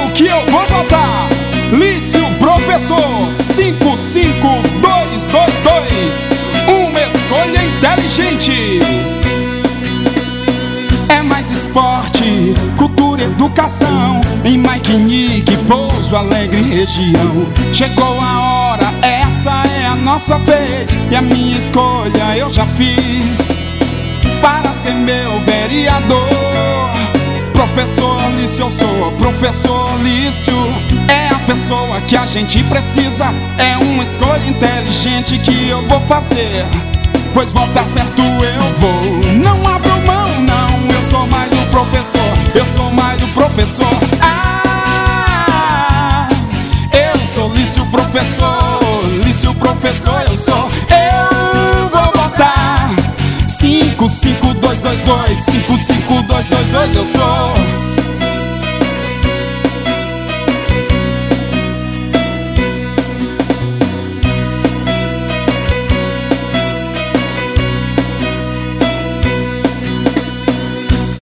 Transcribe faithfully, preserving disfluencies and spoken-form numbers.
que eu vou votar. Lício Professor, cinco cinco dois dois dois. Uma escolha inteligente. É mais esporte, cultura e educação. Em Maiquinique, Pouso Alegre, região. Chegou a hora, essa é a nossa vez. E a minha escolha eu já fiz para ser meu vereador. Professor Lício, eu sou professor Lício. É a pessoa que a gente precisa. É uma escolha inteligente que eu vou fazer, pois votar certo eu vou. Não abro mão, não. Eu sou mais do professor. Eu sou mais do professor. Ah, eu sou Lício Professor. Lício Professor eu sou. Eu vou votar cinco cinco dois dois dois. cinco cinco dois dois dois eu sou.